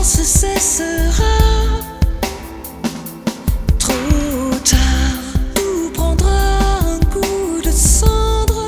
silence cessera. Trop tard, tout prendra un coup de cendre.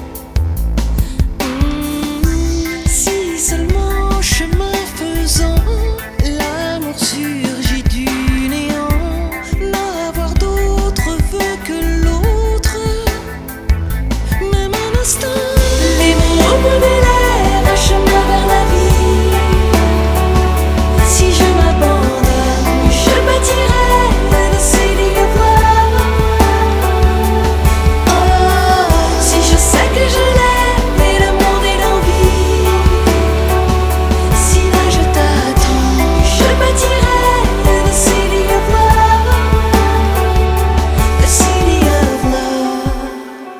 Si seulement chemin faisant, l'amour surgit du néant, n'avoir d'autre vœu que l'autre. Même un instant, les mots au bout des lèvres, un chemin vers la vie. Si je m'abandonne, je bâtirai de ces lignes voix. Oh, si je sais que je l'aime et le monde est d'envie. Si là je t'attends, je bâtirai de ces lignes voix. The city of love.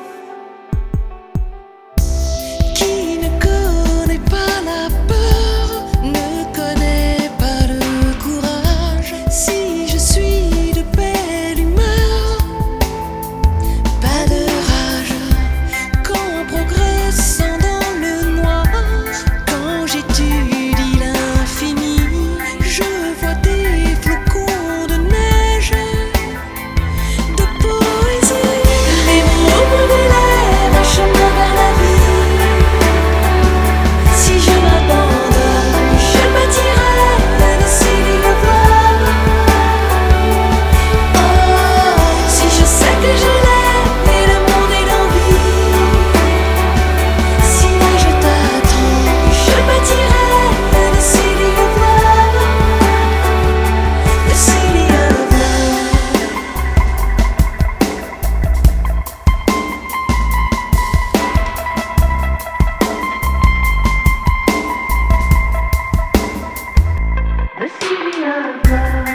Qui ne connaît pas la peur ne connaît pas le courage. Si je suis de belle humeur, pas de rage. Qu'en progressant dans le noir, quand j'étudie l'infini, je vois des flocons de neige, de poésie. Les mots au bout des lèvres, un chemin vers la vie. Si je m'abandonne, je bâtirai de ces lignes voix. Oh, si je sais que je l'aime et le monde est d'envie. Si là je t'attends, je bâtirai de ces lignes voix. The city of love. The city of love.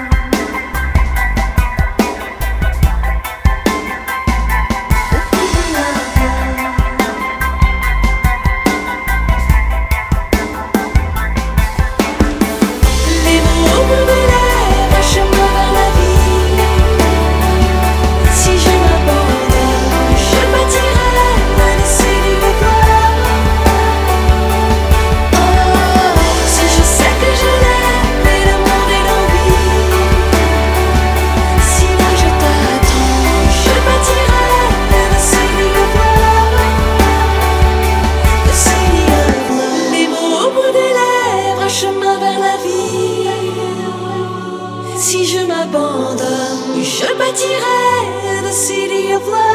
Les mots au bout des lèvres, un chemin vers la vie. Si je m'abandonne, je bâtirai de ces lignes voix. Oh, si je sais que je l'aime et le monde est d'envie. Si là je t'attends, je bâtirai de ces lignes voix. The city of love. Les mots au bout des lèvres, un chemin vers la vie. Si je m'abandonne, je bâtirai the city of love.